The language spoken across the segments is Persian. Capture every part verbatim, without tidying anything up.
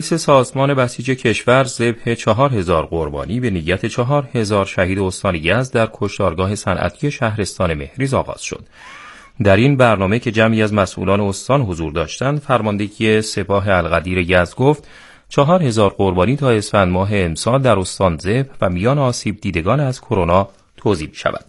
سازمان بسیج کشور ذبح چهار هزار قربانی به نیت چهار هزار شهید استان یزد در کشتارگاه صنعتی شهرستان مهریز آغاز شد. در این برنامه که جمعی از مسئولان استان حضور داشتند، فرماندهی سپاه القدیر یزد گفت چهار هزار قربانی تا اسفند ماه امسال در استان ذبح و میان آسیب دیدگان از کرونا توزیع می شود.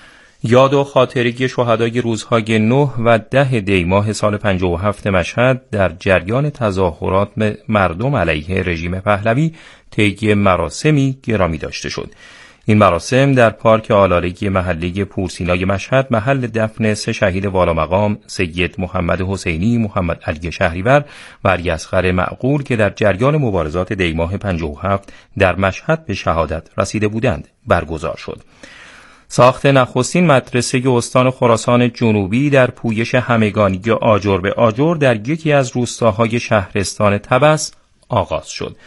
یاد و خاطرگی شهدای روزهای نه و ده دی ماه سال پنجاه و هفت مشهد در جریان تظاهرات مردم علیه رژیم پهلوی طی مراسمی گرامی داشته شد. این مراسم در پارک آلالگی محلی پورسینای مشهد محل دفن سه شهید والامقام سید محمد حسینی، محمد علی شهریور و علی اصغر معقول که در جریان مبارزات دی ماه پنجاه و هفت در مشهد به شهادت رسیده بودند برگزار شد. ساخت نخستین مدرسه استان خراسان جنوبی در پویش همگانی آجر به آجر در یکی از روستاهای شهرستان طبس آغاز شد.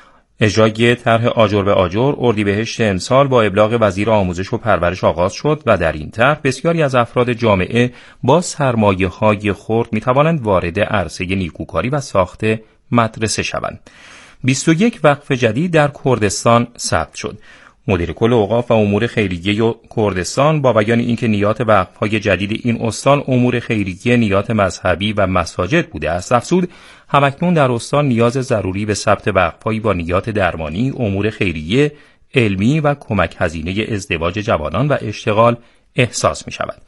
اجرای طرح آجر به آجر اردیبهشت امسال با ابلاغ وزیر آموزش و پرورش آغاز شد و در این طرح بسیاری از افراد جامعه با سرمایه‌های خرد می‌توانند وارد عرصه نیکوکاری و ساخت مدرسه شوند. بیست و یک وقف جدید در کردستان ثبت شد. مدیر کل اوقاف و امور خیریه کردستان با بیان اینکه نیات وقف‌های جدید این استان امور خیریه، نیات مذهبی و مساجد بوده است، افزود همکنون در استان نیاز ضروری به ثبت وقف‌هایی با نیات درمانی، امور خیریه، علمی و کمک هزینه ازدواج جوانان و اشتغال احساس می‌شود.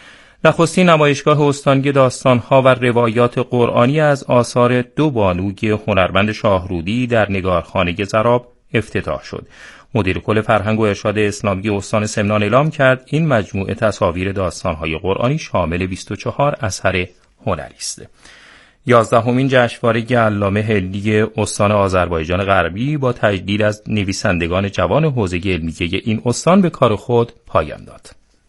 نخستین نمایشگاه استانی داستان‌ها و روایات قرآنی از آثار دو بانوی هنرمند شاهرودی در نگارخانه زراب افتتاح شد. مدیر کل فرهنگ و ارشاد اسلامی استان سمنان اعلام کرد این مجموعه تصاویر داستان‌های قرآنی شامل بیست و چهار اثر هنری است. یازدهمین جشنواره علامه حلی استان آذربایجان غربی با تجلیل از نویسندگان جوان حوزه علمیه این استان به کار خود پایان داد.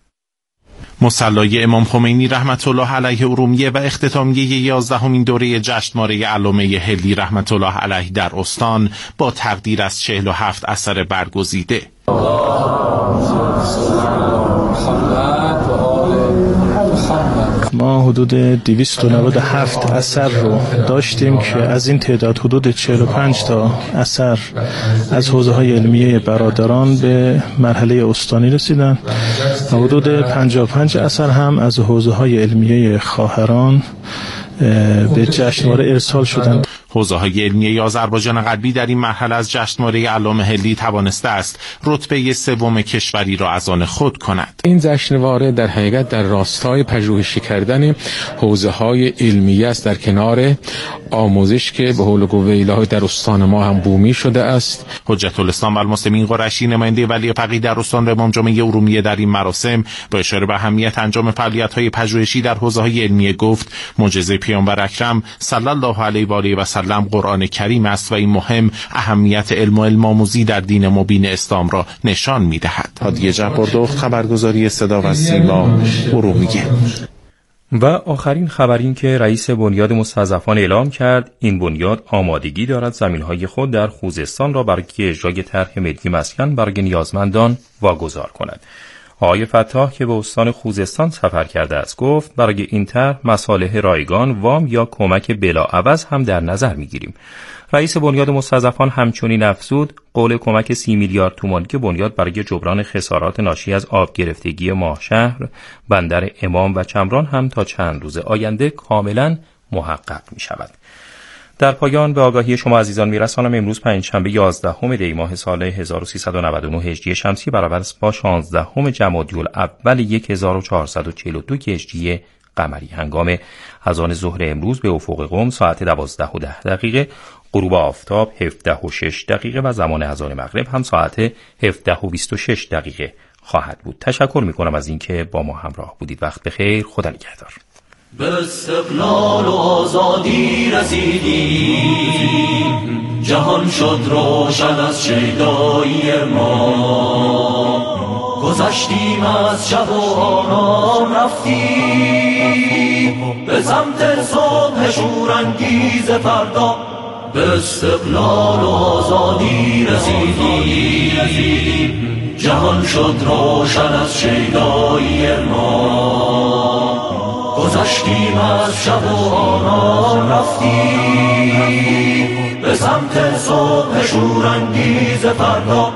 مصلی امام خمینی رحمت الله علیه ارومیه و اختتامیه یازدهمین دوره جشنواره علامه حلی رحمت الله علیه در استان با تقدیر از چهل و هفت اثر برگزیده. ما حدود دویست و نود و هفت اثر رو داشتیم که از این تعداد حدود چهل و پنج تا اثر از حوزه‌های علمیه برادران به مرحله استانی رسیدن و حدود پنجاه و پنج اثر هم از حوزه‌های علمیه خواهران به جشنواره ارسال شدند. حوزه‌های علمیه آذربایجان غربی در این مرحله از جشنواره علامه حلی توانسته است رتبه سوم کشوری را از آن خود کند. این جشنواره در حقیقت در راستای پژوهشی کردن حوزه‌های علمیه است در کنار آموزش که به حول و قوه الهی در استان ما هم بومی شده است. حجت الاسلام و المسلمین قرشی نماینده ولی فقیه در استان امام جمعه ارومیه در این مراسم با اشاره به اهمیت انجام فعالیت‌های پژوهشی در حوزه‌های علمیه گفت معجزه پیامبر اکرم صلی الله علیه و آله و سلم قرآن کریم است و این مهم اهمیت علم و علم آموزی در دین مبین اسلام را نشان می‌دهد. هادی جبردخت، خبرگزاری صدا و سیما، ارومیه. و آخرین خبر این که رئیس بنیاد مستضعفان اعلام کرد این بنیاد آمادگی دارد زمین‌های خود در خوزستان را برای اجرای طرح ملی مسکن برای نیازمندان واگذار کند. آقای فتاح که به استان خوزستان سفر کرده است گفت برای این طرح مصالح رایگان، وام یا کمک بلاعوض هم در نظر می‌گیریم. رئیس بنیاد مستضعفان همچنین افزود قول کمک سی میلیارد تومانی که بنیاد برای جبران خسارات ناشی از آب گرفتگی ماهشهر، بندر امام و چمران هم تا چند روز آینده کاملا محقق می‌شود. در پایان به آگاهی شما عزیزان میرسانم امروز پنجشنبه یازدهم دی ماه سال هزار و سیصد و نود و نه هجری شمسی برابر است با شانزدهم جمادی الاول هزار و چهارصد و چهل و دو هجری قمری. هنگام اذان ظهر امروز به افق قم ساعت دوازده و ده دقیقه، غروب آفتاب هفده و شش دقیقه و زمان اذان مغرب هم ساعت هفده و بیست و شش دقیقه خواهد بود. تشکر میکنم از اینکه با ما همراه بودید. وقت بخیر. خدا نگهدار. به استقلال و آزادی رسیدیم، جهان شد روشن از شیدایی ما، گذشتیم از شب و آرام رفتیم به سمت صبح شورانگیز فردا. به استقلال و آزادی رسیدیم، جهان شد روشن از شیدایی ما، گذشتیم از شب و آرام رفتیم به سمت صبح شورانگیز فردا.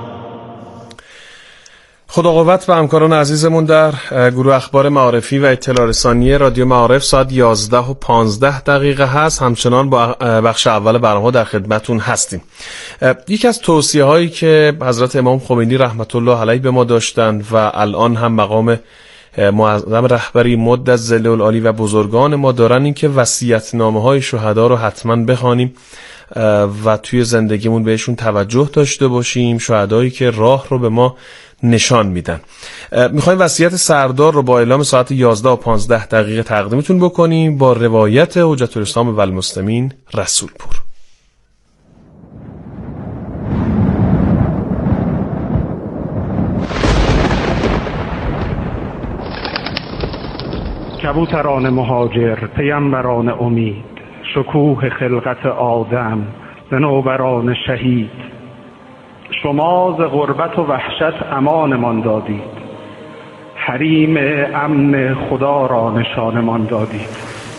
خدا قوت به همکاران عزیزمون در گروه اخبار معارفی و اطلاع رسانی رادیو معارف. ساعت یازده و پانزده دقیقه هست. همچنان با بخش اول برنامه در خدمتون هستیم. یکی از توصیه هایی که حضرت امام خمینی رحمت الله علیه به ما داشتند و الان هم مقام معظم رهبری مد از ظل العالی و بزرگان ما دارن این که وصیت‌نامه های شهدا رو حتما بخوانیم و توی زندگیمون بهشون توجه داشته باشیم. شهدایی که راه رو به ما نشان میدن. میخوایم وصیت سردار رو با اعلام ساعت یازده و پانزده دقیقه تقدیمتون بکنیم با روایت حجت الاسلام والمسلمین رسول پور. کبوتران مهاجر، پیامبران امید، شکوه خلقت آدم، صنوبران شهید، شما ز غربت و وحشت امانمان دادید، حریم امن خدا را نشانمان دادید.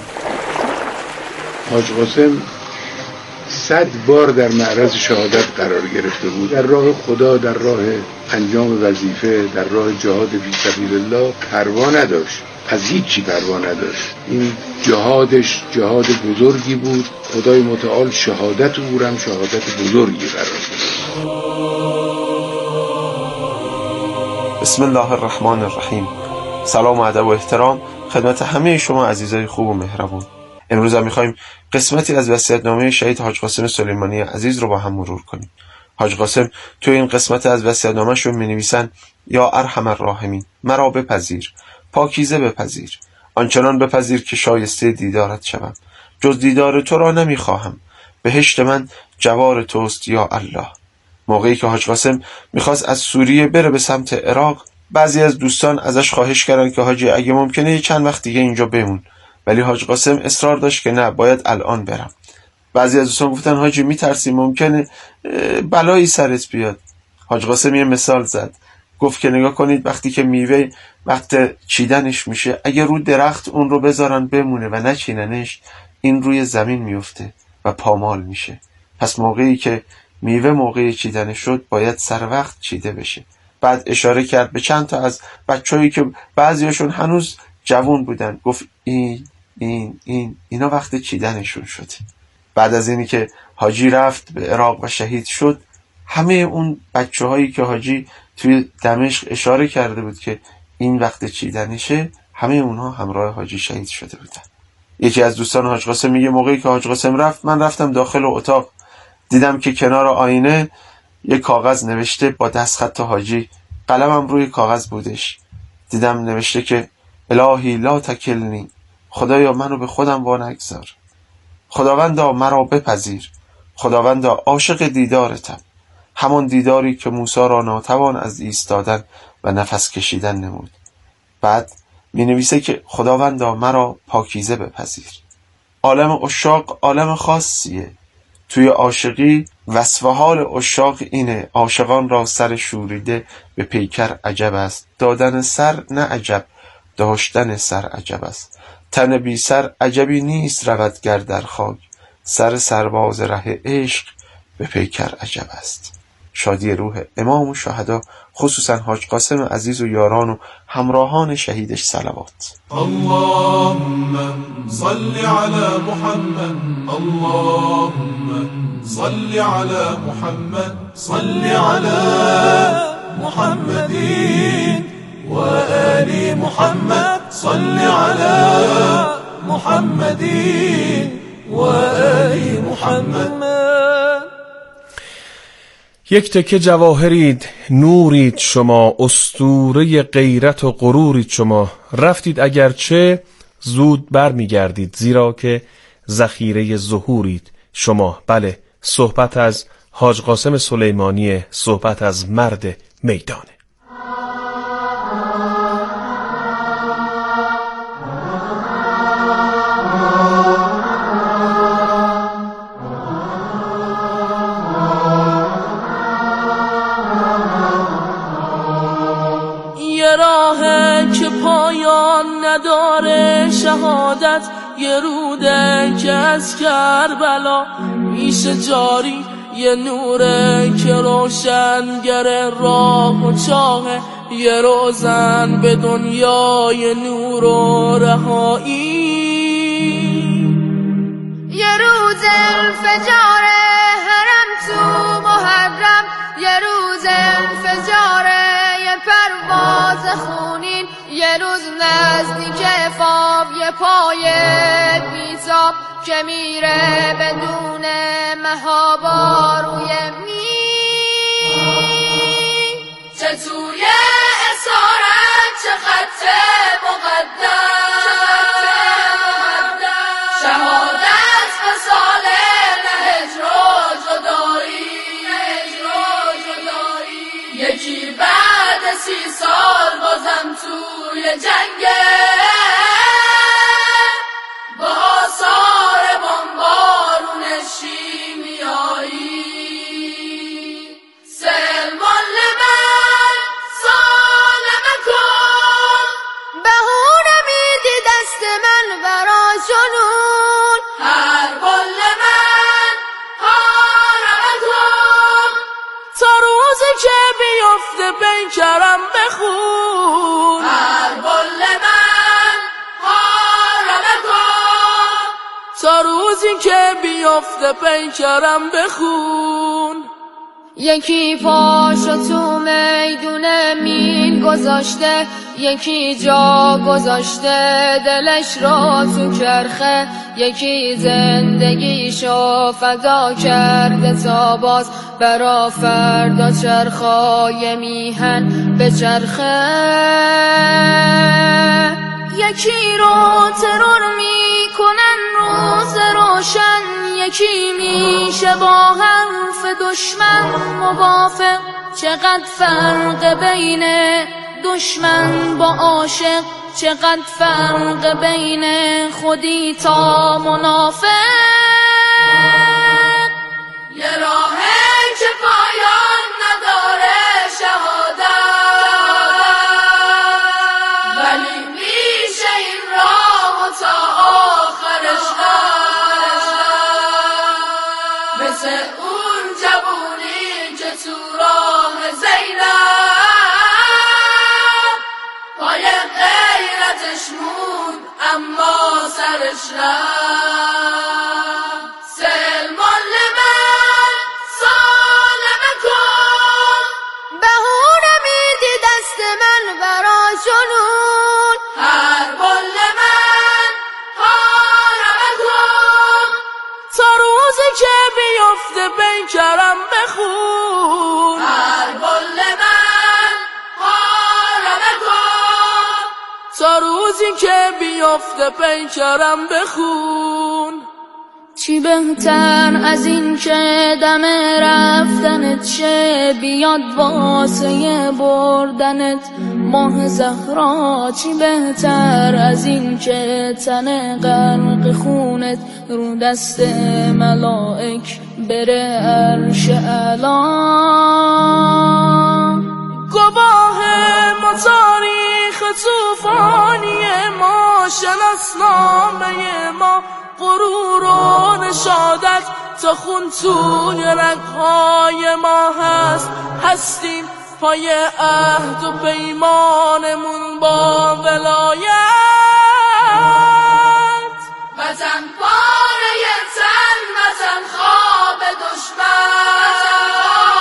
حاج قاسم صد بار در معرض شهادت قرار گرفته بود، در راه خدا، در راه انجام وظیفه، در راه جهاد فی سبیل الله پروا نداشت، از هیچ چی پروا نداشت. این جهادش جهاد بزرگی بود. خدای متعال شهادت او هم شهادت بزرگی قرار داد. بسم الله الرحمن الرحیم. سلام و ادب و احترام خدمت همه شما عزیزای خوب و مهربون. امروز هم می‌خوایم قسمتی از وصیت‌نامه شهید حاج قاسم سلیمانی عزیز رو با هم مرور کنیم. حاج قاسم تو این قسمت از وصیت‌نامه‌شون می‌نویسن: یا ارحم الراحمین، مرا بپذیر، پاکیزه بپذیر، آنچنان بپذیر که شایسته دیدارت شوم. جز دیدار تو را نمیخواهم، بهشت من جوار توست یا الله. موقعی که حاج قاسم میخواست از سوریه بره به سمت عراق، بعضی از دوستان ازش خواهش کردن که حاجی اگه ممکنه چند وقت دیگه اینجا بمون، ولی حاج قاسم اصرار داشت که نه، باید الان برم. بعضی از دوستان گفتن حاجی میترسی ممکنه بلایی سرت بیاد. حاج قاسم یه مثال زد، گفت که نگاه کنید وقتی که میوه وقت چیدنش میشه، اگه رو درخت اون رو بذارن بمونه و نچیننش، این روی زمین میفته و پامال میشه. پس موقعی که میوه موقع چیدن شد باید سر وقت چیده بشه. بعد اشاره کرد به چند تا از بچه‌هایی که بعضیاشون هنوز جوان بودن، گفت این این این اینا وقت چیدنشون شد. بعد از اینی که حاجی رفت به عراق و شهید شد، همه اون بچه‌هایی که حاجی توی دمشق اشاره کرده بود که این وقت چیدنشه، همه اونها همراه حاجی شهید شده بودن. یکی از دوستان حاج قاسم میگه موقعی که حاج قاسم رفت، من رفتم داخل اتاق، دیدم که کنار آینه یک کاغذ نوشته با دستخط حاجی، قلمم روی کاغذ بودش. دیدم نوشته که الهی لا تکلنی، خدایا منو به خودم وانگذار، خداوندا مرا بپذیر، خداوندا عاشق دیدارتم، همون دیداری که موسی را ناتوان از ایستادن و نفس کشیدن نمود. بعد می نویسه که خداوندا مرا پاکیزه بپذیر. عالم عشاق عالم خاصیه. توی عاشقی وصف حال عشاق اینه: عاشقان را سر شوریده به پیکر عجب است، دادن سر نه عجب، داشتن سر عجب است. تن بی سر عجبی نیست رود گر در خاک، سر سرباز ره عشق به پیکر عجب است. شادی روح امام و شهدا، خصوصا حاج قاسم عزیز و یاران و همراهان شهیدش صلوات. اللهم صل علی محمد، اللهم صل علی محمد، صل علی محمد و آل محمد، صل علی محمد و آل محمد. یک تکه جواهرید، نورید شما، اسطوره غیرت و غرورید شما. رفتید اگرچه زود بر می گردید، زیرا که ذخیره ظهورید شما. بله، صحبت از حاج قاسم سلیمانی، صحبت از مرد میدانه. نداره، شهادت یه روده که از کربلا میشه جاری، یه نوره که روشنگر راه و چاهه، یه روزن به دنیای نور و رهایی. یه روز انفجار حرم تو محرم، یه روز انفجار یه پرواز خونین، یه روز نزدیک فاو یه پای بیتاب که میره بدون مهابا روی می، چه توی اسارت چه خط مقدم، شهادت مثال هجر و جدایی، یکی بعد سی سال بازم توی جنگه با آثار بمبارون شیمیایی. سلمان لمن سالم کن، بهونه میدی دست من برا جنون، هر بل من هارم کن تا روزی که بیفته پیکرم بخون، هر بل من هارم کن تا روزی که بیفته پیکرم بخون. یکی پاشو تو میدون مین گذاشته، یکی جا گذاشته دلش را تو کرخه، یکی زندگیشو فدا کرده تا باز برا فردا چرخای میهن به چرخه. یکی رو ترور میکنن روز روشن، یکی میشه با حرف دشمن موافق، چقدر فرق بین دشمن با عاشق، چقدر فرق بین خودی تا منافق. یه راهه که پایان نداره شهادت، ولی میشه این راه تا آخرش رفت، مثل اون جوونی که تو راه زینب پای غیرتش موند اما سرش رفت. سلمان لمن سالم کن، بهونه میدی دست من برا جنون، هر بل من هارم کن تا روزی که بیفته پیکرم بخون، هر بل من هارم کن تا روزی که بیفته پیکرم بخون. چی بهتر از این که دم رفتنت شه، بیاد واسه بردنت ماه زهرا، چی بهتر از این که تن غرق خونت رو دست ملائک بره عرش اعلا. گواه ما تاریخ توفانی ما، شناسنامه ما غرور و نشادت، تا خون توی رگهای ما هست، هستیم پای عهد و پیمانمون با ولایت. وطن پاره تن، وطن خواب دشمن،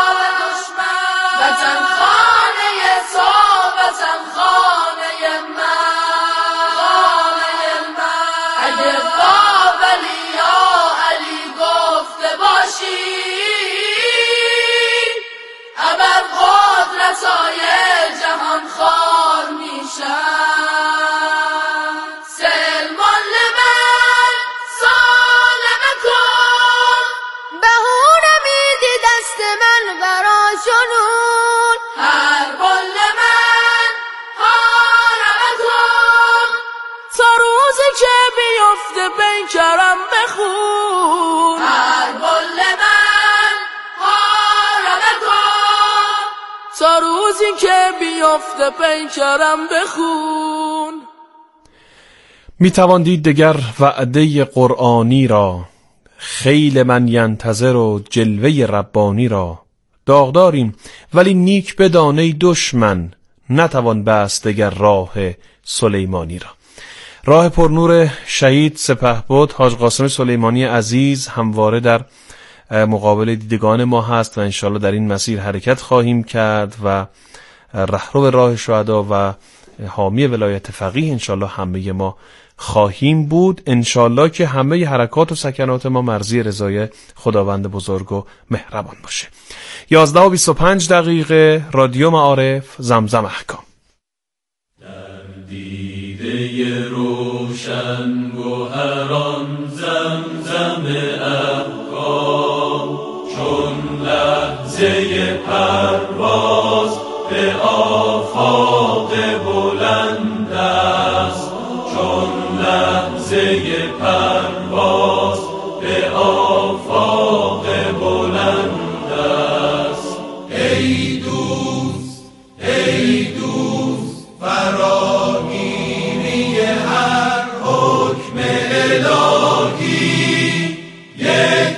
وطن خانه تو، وطن خانه من، اگه با ولی یا علی گفته باشی ابر قدرتای جهان خوار میشن. سلمان لمن سالم کن، بهونه میدی دست من برا جنون، هر بل من هارم کن تا روزی که بیفته پیکرم بخون، هر بل من هارم کن تا روزی که بیفته پیکرم بخون. می توان دید دگر وعده قرآنی را، خیل من ینتظر و جلوه ربانی را. داغداریم ولی نیک بدانه دشمن، نتوان بست دگر راه سلیمانی را. راه پرنور شهید سپهبد حاج قاسم سلیمانی عزیز همواره در مقابل دیدگان ما هست و انشالله در این مسیر حرکت خواهیم کرد و رهرو راه شهدا و حامی ولایت فقیه انشالله همه ما خواهیم بود. انشالله که همه حرکات و سکنات ما مرضی رضای خداوند بزرگ و مهربان باشه. یازده و بیست و پنج دقیقه رادیو معارف زمزم احکام. در دیده روشن گوهران زمزم احکام، چون لحظه پرواز به آفاق بلند است، چون لحظه پرواز به آفاق بلند است. ای دوست ای دوست فراگیری هر حکم الهی، یک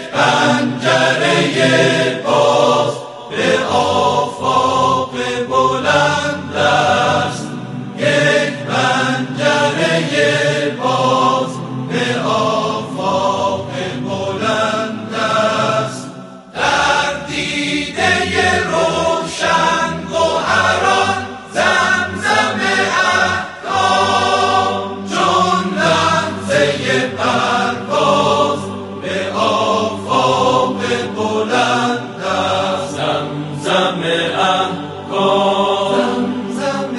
پنجره باز به آفاق بلند است، یک پنجره باز به آفاق بلند است. در دیده روشن گوهران زمزم احکام، چون لحظه پرواز به آفاق بلند است. زمزم احکام، زمزم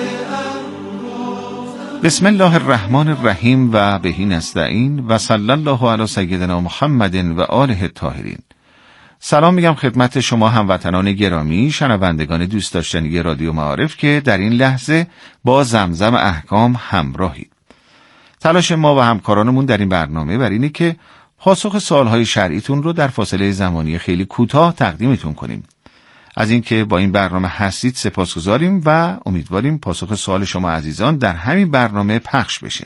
احکام. بسم الله الرحمن الرحیم و بهی نستعین و صلی الله علی سیدنا محمد و آله الطاهرین. سلام میگم خدمت شما هموطنان گرامی، شنوندگان دوست داشتنی رادیو معارف که در این لحظه با زمزم احکام همراهید. تلاش ما و همکارانمون در این برنامه بر اینه که پاسخ سوالهای شرعیتون رو در فاصله زمانی خیلی کوتاه تقدیمتون کنیم. از اینکه با این برنامه هستید سپاسگزاریم و امیدواریم پاسخ سوال شما عزیزان در همین برنامه پخش بشه.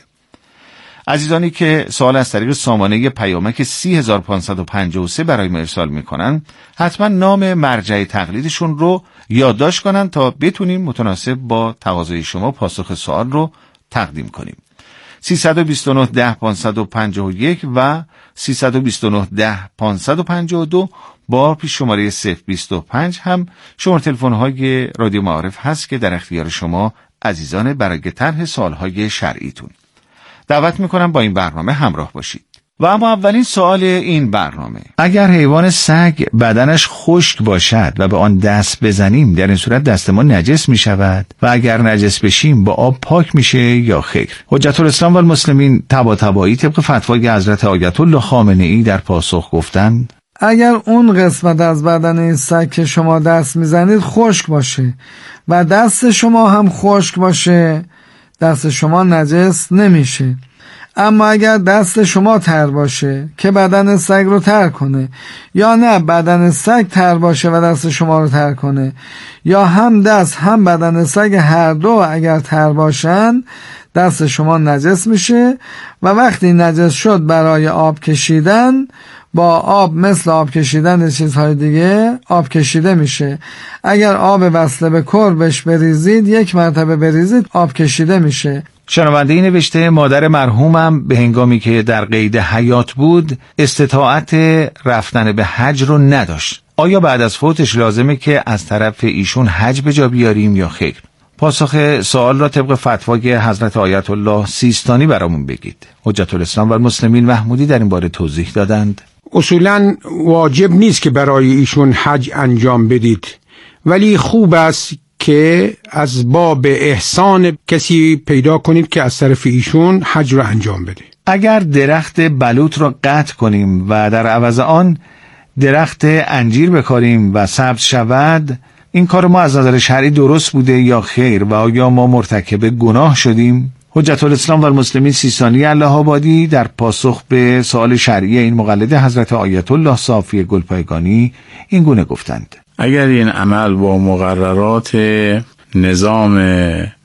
عزیزانی که سوال از طریق سامانه پیامک سی هزار و پانصد و پنجاه و سه برای ما ارسال میکنن، حتما نام مرجع تقلیدشون رو یادداشت کنن تا بتونیم متناسب با تقاضای شما پاسخ سوال رو تقدیم کنیم. سیصد و بیست و نه ده پانصد و پنجاه و یک و سیصد و بیست و نه ده پانصد و پنجاه و دو با پیش شماره صفر بیست و پنج هم شماره تلفن‌های رادیو معارف هست که در اختیار شما عزیزان برای طرح سوال‌های شرعیتون. دعوت میکنم با این برنامه همراه باشید. و اما اولین سوال این برنامه: اگر حیوان سگ بدنش خشک باشد و به آن دست بزنیم در این صورت دست ما نجس می شود و اگر نجس بشیم با آب پاک میشه یا خیر؟ حجت الاسلام و المسلمین طباطبایی طبق فتوای حضرت آیت الله خامنه ای در پاسخ گفتند اگر اون قسمت از بدن این سگ که شما دست میزنید خشک باشه و دست شما هم خشک باشه، دست شما نجس نمیشه. اما اگر دست شما تر باشه که بدن سگ رو تر کنه، یا نه بدن سگ تر باشه و دست شما رو تر کنه، یا هم دست هم بدن سگ هر دو اگر تر باشن، دست شما نجس میشه و وقتی نجس شد برای آب کشیدن با آب مثل آب کشیدن چیزهای دیگه آب کشیده میشه. اگر آب وصله به کربش بریزید، یک مرتبه بریزید، آب کشیده میشه. شنونده نوشته مادر مرحومم به هنگامی که در قید حیات بود استطاعت رفتن به حج رو نداشت. آیا بعد از فوتش لازمه که از طرف ایشون حج به جا بیاریم یا خیر؟ پاسخ سوال را طبق فتوای حضرت آیت الله سیستانی برامون بگید. حجت الاسلام و المسلمین محمودی در این باره توضیح دادند. اصولاً واجب نیست که برای ایشون حج انجام بدید، ولی خوب است که از باب احسان کسی پیدا کنید که از طرف ایشون حج را انجام بده. اگر درخت بلوط را قطع کنیم و در عوض آن درخت انجیر بکاریم و سبز شود، این کار ما از نظر شرعی درست بوده یا خیر و آیا ما مرتکب گناه شدیم؟ حجت الاسلام و المسلمین سیستانی الله آبادی در پاسخ به سوال شرعی این مقلد حضرت آیت الله صافی گلپایگانی این گونه گفتند: اگر این عمل با مقررات نظام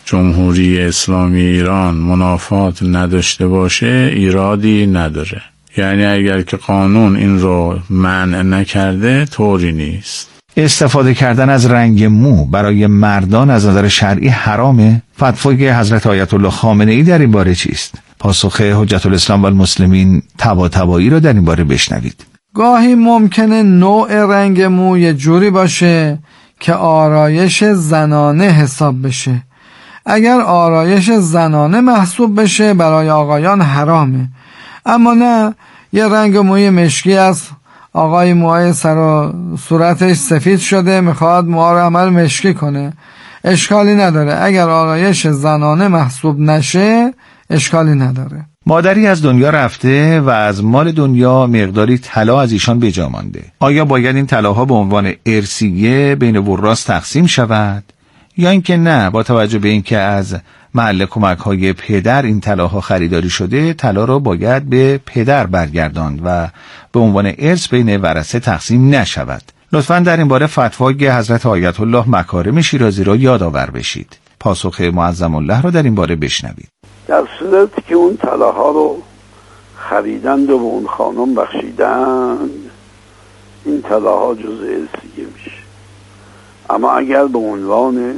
جمهوری اسلامی ایران منافات نداشته باشه ایرادی نداره. یعنی اگر که قانون این رو منع نکرده طوری نیست. استفاده کردن از رنگ مو برای مردان از نظر شرعی حرامه؟ فتوای حضرت آیت الله خامنه ای در این باره چیست؟ پاسخ حجت الاسلام و المسلمین طباطبایی را در این باره بشنوید. گاهی ممکنه نوع رنگ مو یه جوری باشه که آرایش زنانه حساب بشه. اگر آرایش زنانه محسوب بشه برای آقایان حرامه. اما نه، یه رنگ موی مشکی است، آقای موهای سر و صورتش سفید شده میخواد موها رو عمل مشکی کنه، اشکالی نداره. اگر آرایش زنانه محسوب نشه اشکالی نداره. مادری از دنیا رفته و از مال دنیا مقداری طلا از ایشان به جا مانده. آیا باید این طلاها به عنوان ارثیه بین وراث تقسیم شود یا اینکه نه، با توجه به اینکه از محل کمک‌های پدر این طلاها خریداری شده، طلا را باید به پدر برگرداند و به عنوان ارث بین ورثه تقسیم نشود؟ لطفاً در این باره فتوای حضرت آیت الله مکارم شیرازی را یادآور بشید. پاسخ معظم الله را در این باره بشنوید. در صورتی که اون طلاها رو خریدند و به اون خانم بخشیدند، این طلاها جزء ارثیه میشه. اما اگر به عنوان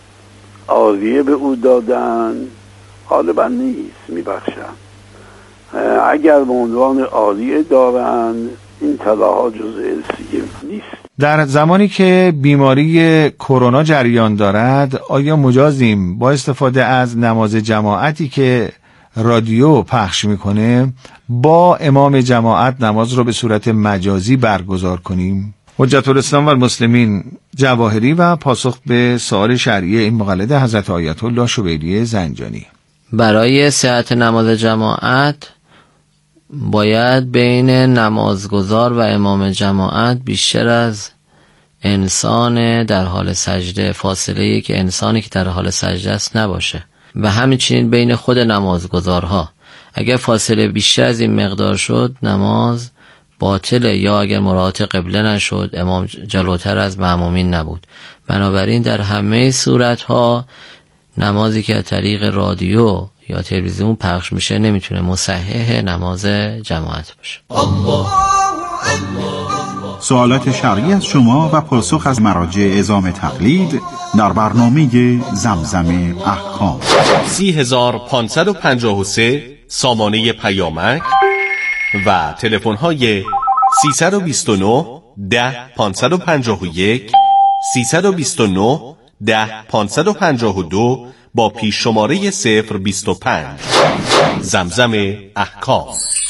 عاریه به او دادن، غالبا نیست، میبخشن. اگر به عنوان عاریه دارند، این طلاها جزء ارثیه نیست. در زمانی که بیماری کرونا جریان دارد، آیا مجازیم با استفاده از نماز جماعتی که رادیو پخش میکنه با امام جماعت نماز رو به صورت مجازی برگزار کنیم؟ حجت الاسلام و المسلمین جواهری و پاسخ به سوال شرعی این مقلد حضرت آیت الله شبیلی زنجانی. برای صحت نماز جماعت باید بین نمازگزار و امام جماعت بیشتر از انسان در حال سجده فاصله که انسانی که در حال سجده است نباشه و همچنین بین خود نمازگزارها. اگر فاصله بیشتر از این مقدار شد نماز باطله، یا اگر مراعات قبله نشد امام جلوتر از مأمومین نبود. بنابراین در همه صورتها نمازی که از طریق رادیو یا تلویزیون پخش میشه نمیتونه مصحح نماز جماعت باشه. سوالات شرعی از شما و پاسخ از مراجع اعزام تقلید در برنامه زمزم احکام. سی هزار پانصد و پنجاه و سه سامانه پیامک و تلفن های سیصد و بیست و نه ده پانصد و پنجاه و یک، سیصد و بیست و نه ده پانصد و پنجاه و دو با پیش شماره صفر بیست و پنج. زمزم احکام.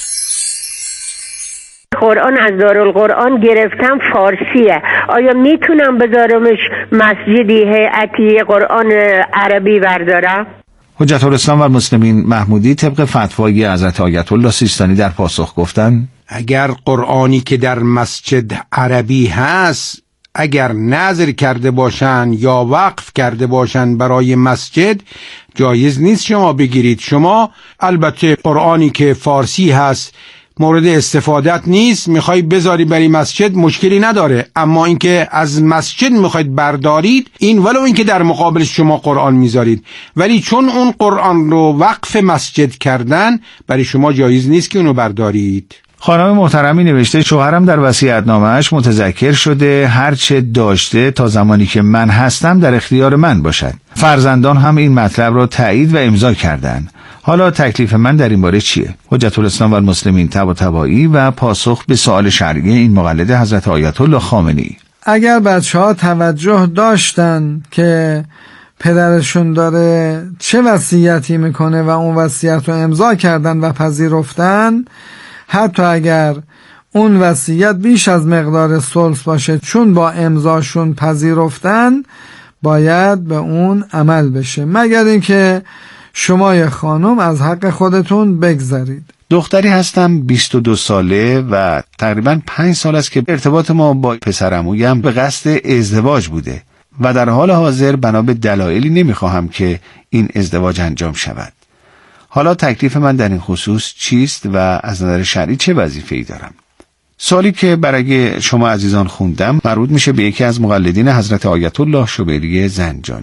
قرآن از دارالقرآن گرفتم فارسیه، آیا میتونم بذارمش مسجدی هیئتی قرآن عربی بردارم؟ حجت الاسلام و المسلمین محمودی طبق فتوای حضرت آیت الله سیستانی در پاسخ گفتن اگر قرآنی که در مسجد عربی هست اگر نظر کرده باشن یا وقف کرده باشن برای مسجد، جایز نیست شما بگیرید. شما البته قرآنی که فارسی هست مورد استفادت نیست، میخوای بذاری برای مسجد، مشکلی نداره. اما اینکه از مسجد میخواید بردارید، این ولو اینکه در مقابل شما قرآن میذارید، ولی چون اون قرآن رو وقف مسجد کردن، برای شما جایز نیست که اونو بردارید. خانم محترمی نوشته شوهرم در وصیت‌نامه‌اش متذکر شده هر چه داشته تا زمانی که من هستم در اختیار من باشد. فرزندان هم این مطلب را تایید و امضا کردند. حالا تکلیف من در این باره چیه؟ حجت الاسلام و المسلمین طباطبایی و پاسخ به سوال شرعی این مقلد حضرت آیت الله خامنه‌ای. اگر بچه‌ها توجه داشتن که پدرشون داره چه وصیتی میکنه و اون وصیت رو امضا کردن و پذیرفتن، حتی اگر اون وصیت بیش از مقدار ثلث باشه، چون با امضاشون پذیرفتن باید به اون عمل بشه، مگر اینکه شما یه خانم از حق خودتون بگذارید. دختری هستم بیست و دو ساله و تقریبا پنج سال است که ارتباط ما با پسرعمویم به قصد ازدواج بوده و در حال حاضر بنا به دلایلی نمیخواهم که این ازدواج انجام شود. حالا تکلیف من در این خصوص چیست و از نظر شرعی چه وظیفه‌ای دارم؟ سوالی که برای شما عزیزان خوندم مربوط میشه به یکی از مقلدین حضرت آیت الله شبیلی زنجانی.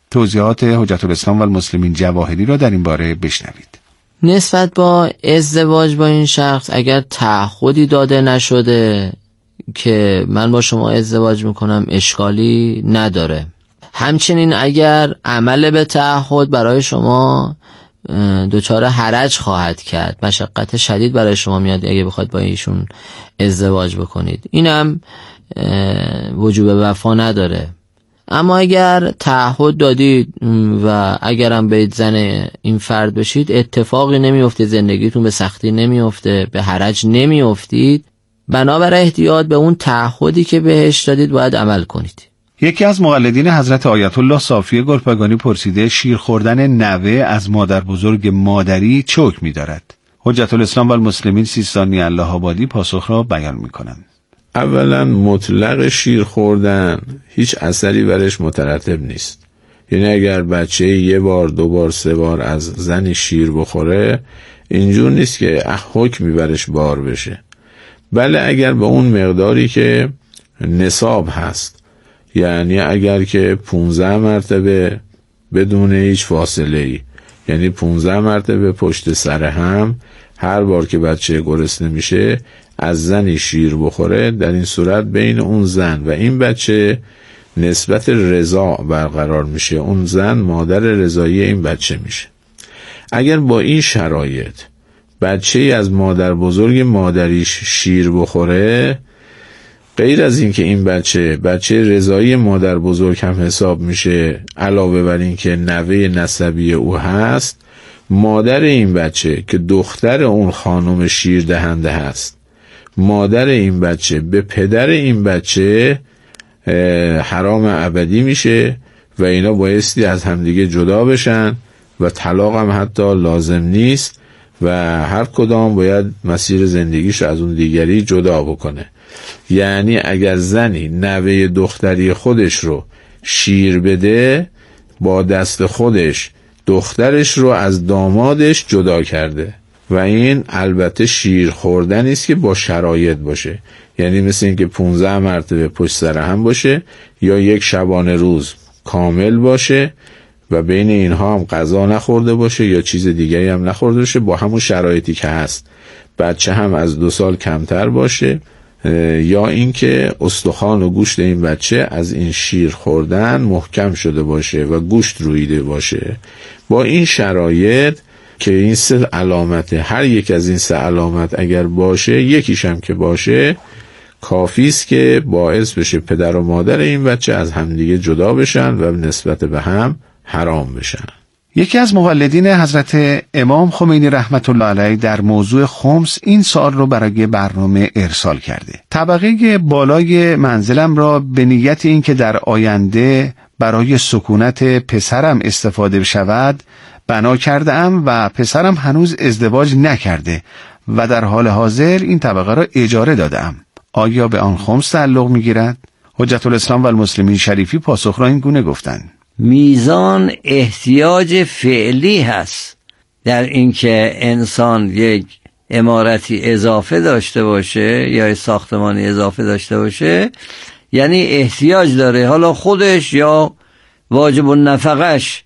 توضیحات حجت الاسلام و المسلمین جواهری را در این باره بشنوید. نسبت با ازدواج با این شخص اگر تعهدی داده نشده که من با شما ازدواج میکنم اشکالی نداره. همچنین اگر عمل به تعهد برای شما دچار حرج خواهد کرد، مشقت شدید برای شما میاد اگه بخواید با ایشون ازدواج بکنید، اینم وجوب وفا نداره. اما اگر تعهد دادید و اگرم به زن این فرد بشید اتفاقی نمیفته، زندگیتون به سختی نمیفته، به حرج نمیافتید، بنابر احتیاط به اون تعهدی که بهش دادید باید عمل کنید. یکی از مقلدین حضرت آیت الله صافی گلپگانی پرسیده شیر خوردن نوه از مادر بزرگ مادری چه حکمی دارد؟ حجت الاسلام و المسلمین سیستانی الله آبادی پاسخ را بیان می‌کنند. اولا مطلق شیر خوردن هیچ اثری برش مترتب نیست. یعنی اگر بچه یه بار دو بار سه بار از زنی شیر بخوره اینجور نیست که حکمی برش بار بشه. بله اگر به اون مقداری که نصاب هست، یعنی اگر که پونزده مرتبه بدون هیچ فاصله ای، یعنی پونزده مرتبه پشت سر هم هر بار که بچه گرسنه میشه از زنی شیر بخوره، در این صورت بین اون زن و این بچه نسبت رضا برقرار میشه، اون زن مادر رضایی این بچه میشه. اگر با این شرایط بچه از مادر بزرگ مادریش شیر بخوره، غیر از این که این بچه بچه رضایی مادر بزرگ هم حساب میشه، علاوه بر این که نوه نسبی او هست، مادر این بچه که دختر اون خانم شیر دهنده هست، مادر این بچه به پدر این بچه حرام ابدی میشه و اینا بایستی از همدیگه جدا بشن و طلاق هم حتی لازم نیست و هر کدام باید مسیر زندگیش از اون دیگری جدا بکنه. یعنی اگر زنی نوه دختری خودش رو شیر بده، با دست خودش دخترش رو از دامادش جدا کرده و این البته شیر خوردنی است که با شرایط باشه، یعنی مثل این که پونزده مرتبه پشت سر هم باشه یا یک شبانه روز کامل باشه و بین اینها هم غذا نخورده باشه یا چیز دیگری هم نخورده باشه، با همون شرایطی که هست. بچه هم از دو سال کمتر باشه، یا اینکه استخوان و گوشت این بچه از این شیر خوردن محکم شده باشه و گوشت رویده باشه. با این شرایط که این سه علامت، هر یک از این سه علامت اگر باشه، یکیش هم که باشه، کافی است که باعث بشه پدر و مادر این بچه از همدیگه جدا بشن و نسبت به هم حرام بشن. یکی از مقلدین حضرت امام خمینی رحمت الله علیه در موضوع خمس این سوال رو برای برنامه ارسال کرده. طبقه بالای منزلم را به نیت این که در آینده برای سکونت پسرم استفاده شود بنا کرده ام و پسرم هنوز ازدواج نکرده و در حال حاضر این طبقه را اجاره داده ام. آیا به آن خمس تعلق میگیرد؟ حجت الاسلام و المسلمین شریفی پاسخ را این گونه گفتند: میزان احتیاج فعلی هست در اینکه انسان یک عمارتی اضافه داشته باشه یا ساختمانی اضافه داشته باشه، یعنی احتیاج داره، حالا خودش یا واجب النفقش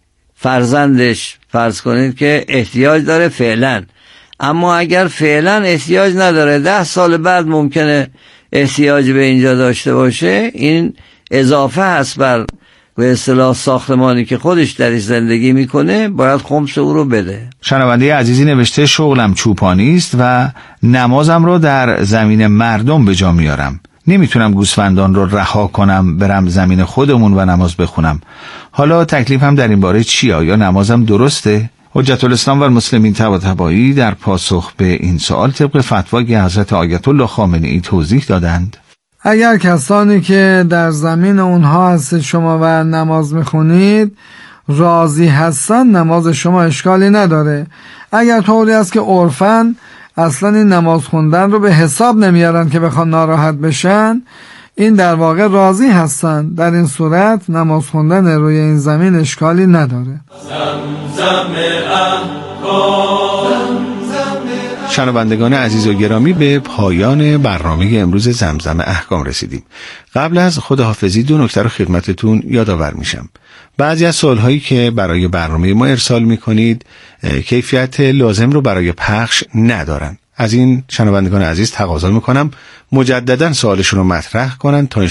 فرزندش فرض کنید که احتیاج داره فعلا، اما اگر فعلا احتیاج نداره، ده سال بعد ممکنه احتیاج به اینجا داشته باشه، این اضافه هست بر به اصطلاح ساختمانی که خودش درش زندگی میکنه، باید خمس او رو بده. شنونده عزیزی نوشته شغلم چوپانی است و نمازم رو در زمین مردم به جا میارم. نمیتونم گوسفندان رو رها کنم برم زمین خودمون و نماز بخونم. حالا تکلیفم در این باره چیه؟ آیا نمازم درسته؟ حجت الاسلام و المسلمین طباطبایی در پاسخ به این سوال طبق فتوای حضرت آیت الله خامنه‌ای توضیح دادند: اگر کسانی که در زمین اونها هستید شما و نماز میخونید راضی هستن، نماز شما اشکالی نداره. اگر طوری است که عرفاً اصلا این نماز خوندن رو به حساب نمیارن که بخوان ناراحت بشن، این در واقع راضی هستن، در این صورت نماز خوندن روی این زمین اشکالی نداره. شنوندگان عزیز و گرامی، به پایان برنامه امروز زمزم احکام رسیدیم. قبل از خداحافظی دو نکته رو خدمتتون یادآور میشم. بعضی از سوالهایی که برای برنامه ما ارسال میکنید کیفیت لازم رو برای پخش ندارن. از این شنوندگان عزیز تقاضا میکنم مجددا سوالشون رو مطرح کنن تا